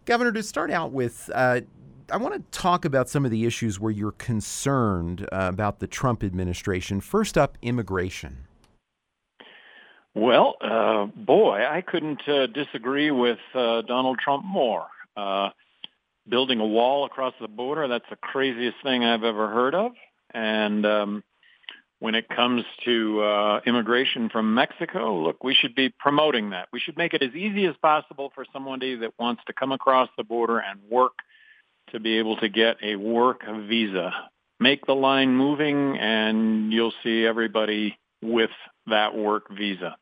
Governor, to start out with, I want to talk about some of the issues where you're concerned about the Trump administration. First up, immigration. Well, boy, I couldn't disagree with Donald Trump more. Building a wall across the border, that's the craziest thing I've ever heard of. And when it comes to immigration from Mexico, look, we should be promoting that. We should make it as easy as possible for somebody that wants to come across the border and work to be able to get a work visa. Make the line moving, and you'll see everybody with that work visa.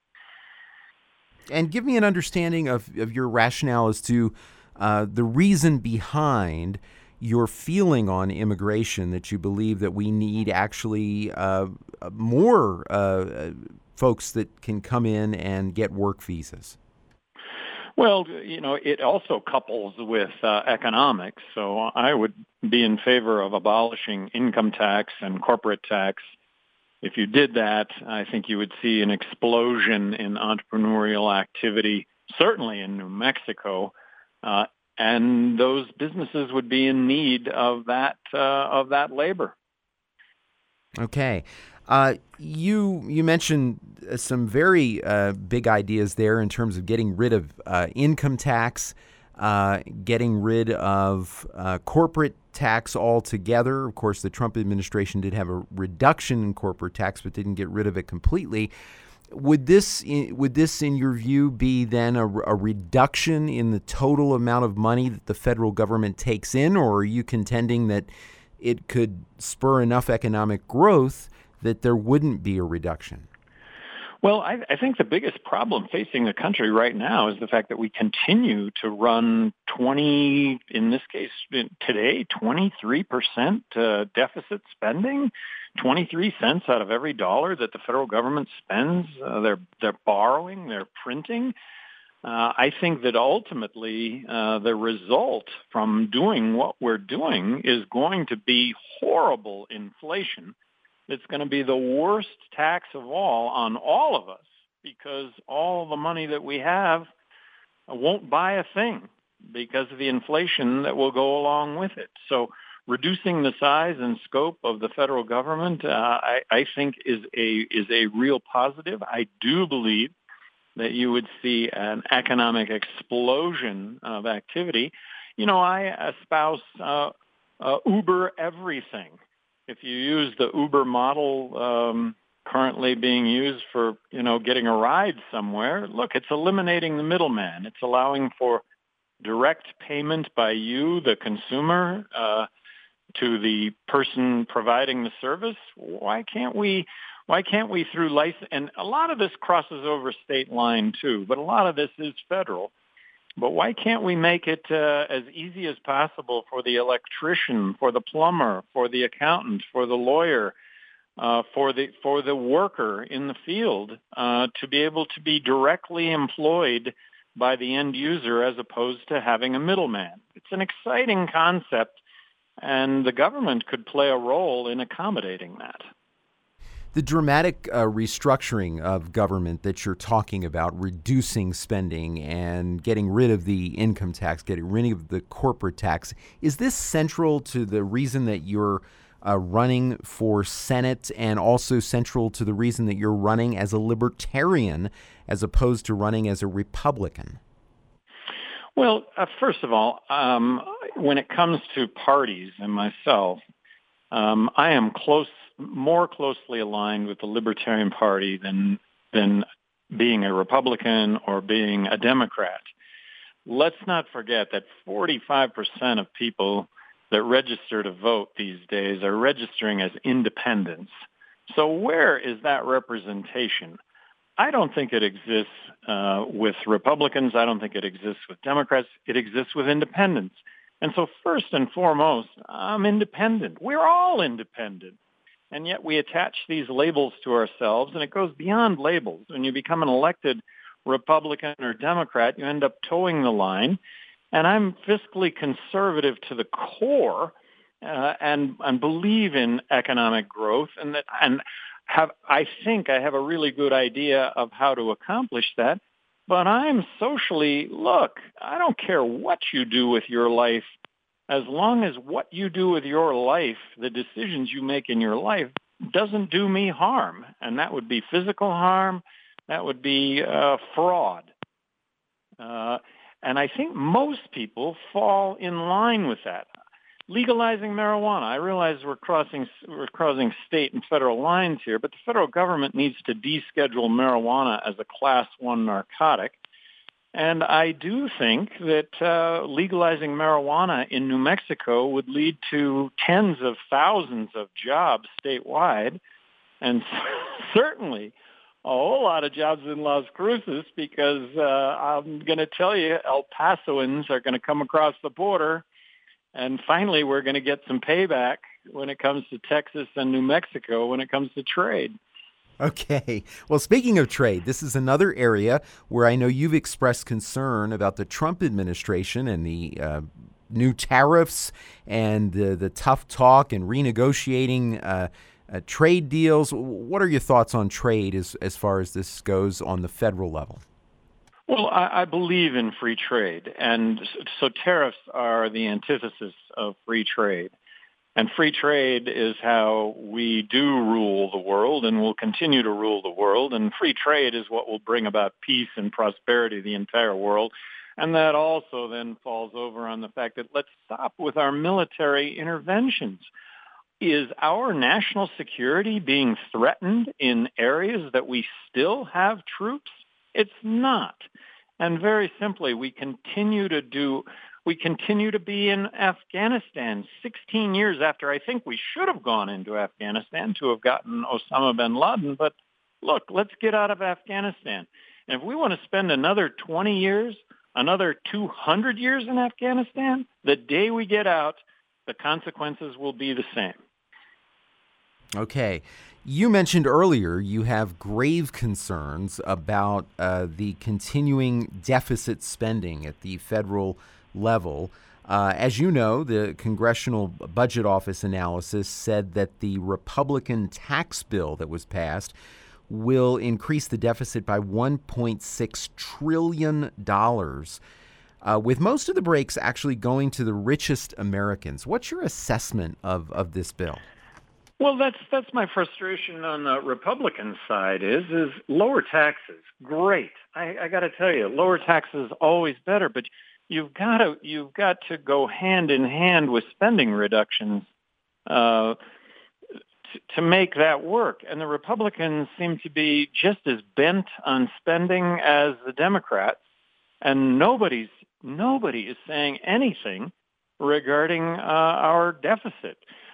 And give me an understanding of your rationale as to the reason behind your feeling on immigration, that you believe that we need actually more folks that can come in and get work visas. Well, it also couples with economics. So I would be in favor of abolishing income tax and corporate tax. If you did that, I think you would see an explosion in entrepreneurial activity, certainly in New Mexico, and those businesses would be in need of that labor. Okay. You mentioned some very big ideas there in terms of getting rid of income tax, getting rid of corporate tax altogether. Of course, the Trump administration did have a reduction in corporate tax, but didn't get rid of it completely. Would this, in your view, be then a reduction in the total amount of money that the federal government takes in, or are you contending that it could spur enough economic growth that there wouldn't be a reduction? Well, I think the biggest problem facing the country right now is the fact that we continue to run in this case, today, 23% deficit spending, 23 cents out of every dollar that the federal government spends. They're borrowing, they're printing. I think that ultimately the result from doing what we're doing is going to be horrible inflation. It's going to be the worst tax of all on all of us, because all the money that we have won't buy a thing because of the inflation that will go along with it. So reducing the size and scope of the federal government, I think is a real positive. I do believe that you would see an economic explosion of activity. I espouse Uber everything. If you use the Uber model currently being used for, getting a ride somewhere, look, it's eliminating the middleman. It's allowing for direct payment by you, the consumer, to the person providing the service. Why can't we through license? And a lot of this crosses over state line too, but a lot of this is federal. But why can't we make it as easy as possible for the electrician, for the plumber, for the accountant, for the lawyer, for the worker in the field to be able to be directly employed by the end user as opposed to having a middleman? It's an exciting concept, and the government could play a role in accommodating that. The dramatic restructuring of government that you're talking about, reducing spending and getting rid of the income tax, getting rid of the corporate tax, is this central to the reason that you're running for Senate, and also central to the reason that you're running as a libertarian as opposed to running as a Republican? Well, first of all, when it comes to parties and myself, I am more closely aligned with the Libertarian Party than being a Republican or being a Democrat. Let's not forget that 45% of people that register to vote these days are registering as independents. So where is that representation? I don't think it exists with Republicans. I don't think it exists with Democrats. It exists with independents. And so first and foremost, I'm independent. We're all independent. And yet we attach these labels to ourselves, and it goes beyond labels. When you become an elected Republican or Democrat, you end up towing the line. And I'm fiscally conservative to the core and believe in economic growth, I think I have a really good idea of how to accomplish that. But I'm socially, look, I don't care what you do with your life, as long as what you do with your life, the decisions you make in your life, doesn't do me harm. And that would be physical harm. That would be fraud. And I think most people fall in line with that. Legalizing marijuana. I realize we're crossing state and federal lines here, but the federal government needs to deschedule marijuana as a Class 1 narcotic. And I do think that legalizing marijuana in New Mexico would lead to tens of thousands of jobs statewide, and certainly a whole lot of jobs in Las Cruces, because I'm going to tell you, El Pasoans are going to come across the border. And finally, we're going to get some payback when it comes to Texas and New Mexico when it comes to trade. Okay. Well, speaking of trade, this is another area where I know you've expressed concern about the Trump administration and the new tariffs and the tough talk and renegotiating trade deals. What are your thoughts on trade as far as this goes on the federal level? Well, I believe in free trade, and so tariffs are the antithesis of free trade. And free trade is how we do rule the world and will continue to rule the world. And free trade is what will bring about peace and prosperity to the entire world. And that also then falls over on the fact that let's stop with our military interventions. Is our national security being threatened in areas that we still have troops? It's not. And very simply, we continue to be in Afghanistan 16 years after I think we should have gone into Afghanistan to have gotten Osama bin Laden. But look, let's get out of Afghanistan. And if we want to spend another 20 years, another 200 years in Afghanistan, the day we get out, the consequences will be the same. Okay. You mentioned earlier you have grave concerns about the continuing deficit spending at the federal level. As you know, the Congressional Budget Office analysis said that the Republican tax bill that was passed will increase the deficit by $1.6 trillion, with most of the breaks actually going to the richest Americans. What's your assessment of this bill? Well, that's my frustration on the Republican side is lower taxes. Great. I got to tell you, lower taxes always better, but you've got to go hand in hand with spending reductions to make that work. And the Republicans seem to be just as bent on spending as the Democrats, and nobody is saying anything regarding our deficit.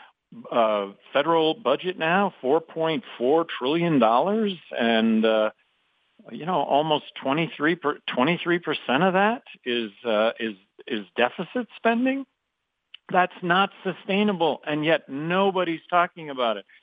Federal budget now, $4.4 trillion, and almost 23% of that is deficit spending. That's not sustainable, and yet nobody's talking about it.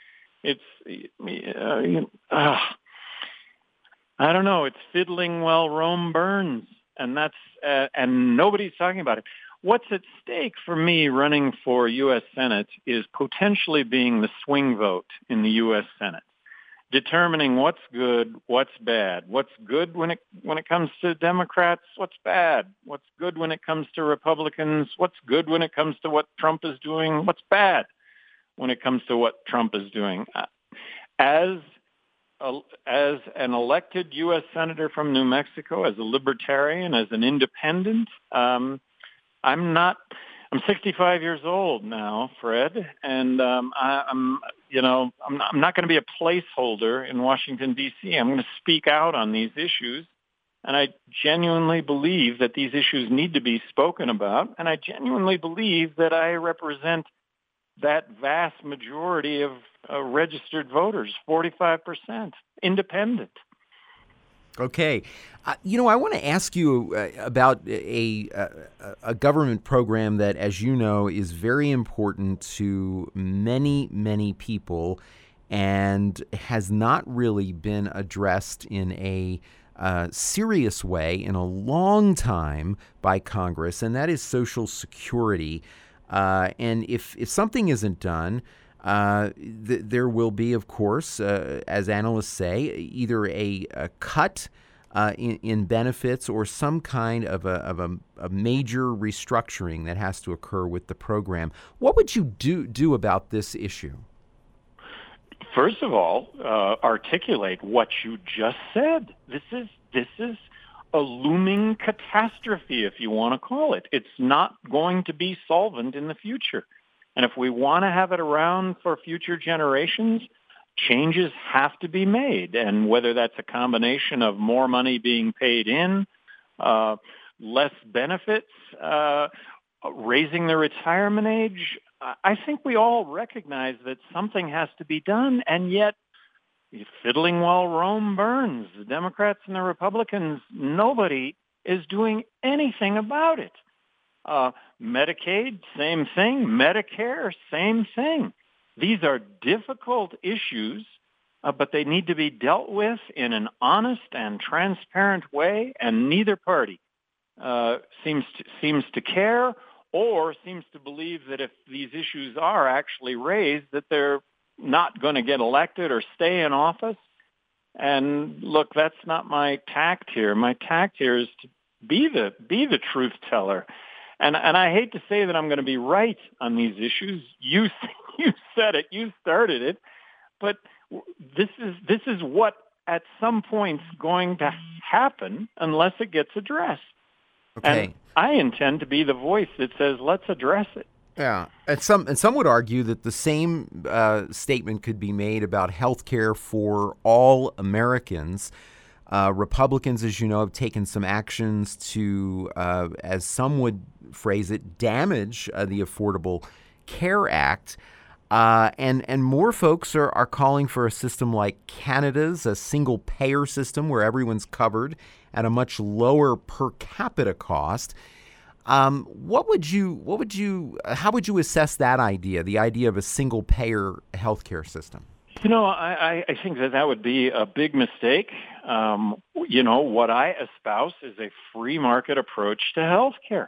I don't know. It's fiddling while Rome burns, and and nobody's talking about it. What's at stake for me running for U.S. Senate is potentially being the swing vote in the U.S. Senate, determining what's good, what's bad, what's good when it comes to Democrats, what's bad, what's good when it comes to Republicans, what's good when it comes to what Trump is doing, what's bad when it comes to what Trump is doing. As an elected U.S. Senator from New Mexico, as a libertarian, as an independent, I'm 65 years old now, Fred, and I'm not going to be a placeholder in Washington, D.C. I'm going to speak out on these issues, and I genuinely believe that these issues need to be spoken about, and I genuinely believe that I represent that vast majority of registered voters, 45%, independent. Okay. I want to ask you about a government program that, as you know, is very important to many, many people and has not really been addressed in a serious way in a long time by Congress, and that is Social Security. And if something isn't done, there will be, of course, as analysts say, either a cut in benefits or some kind of a major restructuring that has to occur with the program. What would you do about this issue? First of all, articulate what you just said. This is a looming catastrophe, if you want to call it. It's not going to be solvent in the future. And if we want to have it around for future generations, changes have to be made. And whether that's a combination of more money being paid in, less benefits, raising the retirement age, I think we all recognize that something has to be done. And yet, fiddling while Rome burns. The Democrats and the Republicans, nobody is doing anything about it. Medicaid, same thing. Medicare, same thing. These are difficult issues, but they need to be dealt with in an honest and transparent way, and neither party seems to care or seems to believe that if these issues are actually raised, that they're not going to get elected or stay in office. And look, that's not my tact here. My tact here is to be the truth teller. And I hate to say that I'm going to be right on these issues. You said it. You started it. But this is what at some point is going to happen unless it gets addressed. Okay. And I intend to be the voice that says, let's address it. Yeah, and some would argue that the same statement could be made about health care for all Americans. Republicans, as you know, have taken some actions to, as some would phrase it, damage the Affordable Care Act. And more folks are calling for a system like Canada's, a single-payer system where everyone's covered at a much lower per capita cost. How would you assess that idea, the idea of a single-payer healthcare system? I think that would be a big mistake. What I espouse is a free market approach to healthcare.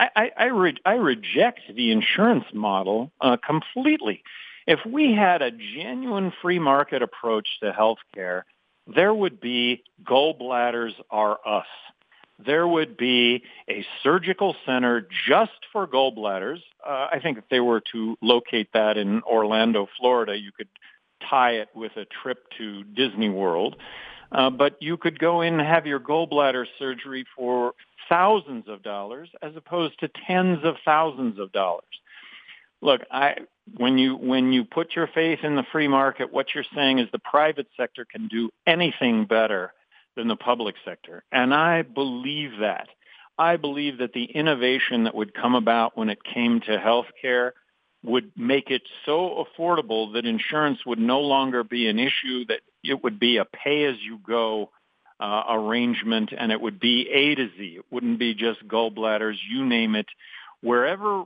I reject the insurance model completely. If we had a genuine free market approach to healthcare, there would be gallbladders are us. There would be a surgical center just for gallbladders. I think if they were to locate that in Orlando, Florida, you could tie it with a trip to Disney World. But you could go in and have your gallbladder surgery for thousands of dollars as opposed to tens of thousands of dollars. Look, when you put your faith in the free market, what you're saying is the private sector can do anything better than the public sector. And I believe that. I believe that the innovation that would come about when it came to healthcare would make it so affordable that insurance would no longer be an issue, that it would be a pay-as-you-go arrangement, and it would be A to Z. It wouldn't be just gallbladders, you name it. Wherever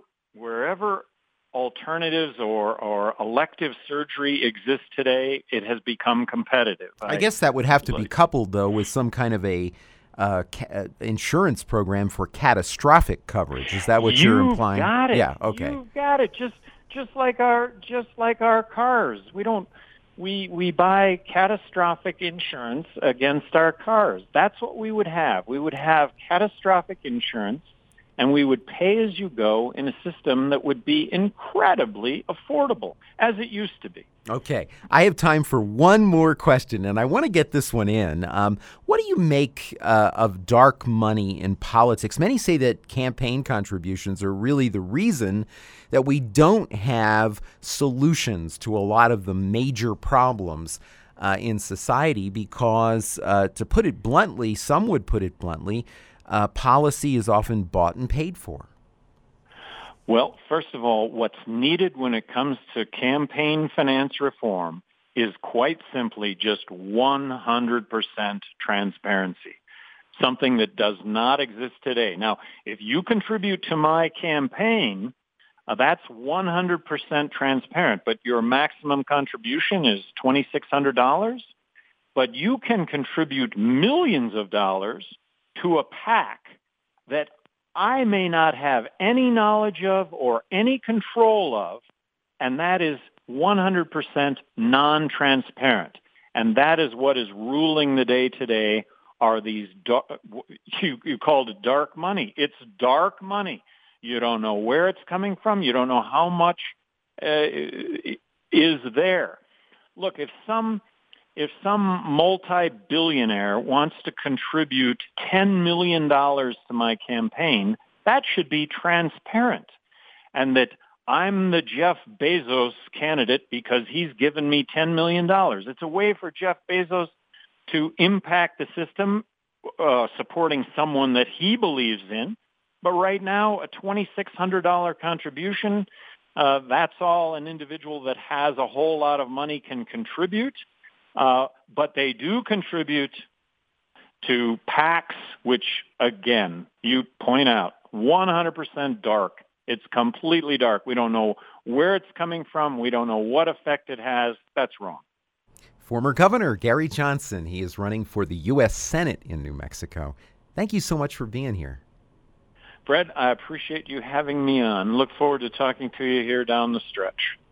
alternatives or elective surgery exists today, it has become competitive. I guess that would have to be coupled, though, with some kind of a insurance program for catastrophic coverage. Is that what you're implying? You got it. Yeah. Okay. You got it. Just like our cars. We buy catastrophic insurance against our cars. That's what we would have. We would have catastrophic insurance, and we would pay as you go in a system that would be incredibly affordable, as it used to be. Okay. I have time for one more question, and I want to get this one in. What do you make of dark money in politics? Many say that campaign contributions are really the reason that we don't have solutions to a lot of the major problems in society because, to put it bluntly, some would put it bluntly, policy is often bought and paid for. Well, first of all, what's needed when it comes to campaign finance reform is quite simply just 100% transparency, something that does not exist today. Now, if you contribute to my campaign, that's 100% transparent, but your maximum contribution is $2,600. But you can contribute millions of dollars to a PAC that I may not have any knowledge of or any control of, and that is 100% non-transparent. And that is what is ruling the day today are these, you called it dark money. It's dark money. You don't know where it's coming from. You don't know how much is there. Look, if some multi-billionaire wants to contribute $10 million to my campaign, that should be transparent. And that I'm the Jeff Bezos candidate because he's given me $10 million. It's a way for Jeff Bezos to impact the system, supporting someone that he believes in. But right now, a $2,600 contribution, that's all an individual that has a whole lot of money can contribute. But they do contribute to PACs, which, again, you point out, 100% dark. It's completely dark. We don't know where it's coming from. We don't know what effect it has. That's wrong. Former Governor Gary Johnson, he is running for the U.S. Senate in New Mexico. Thank you so much for being here. Fred, I appreciate you having me on. Look forward to talking to you here down the stretch.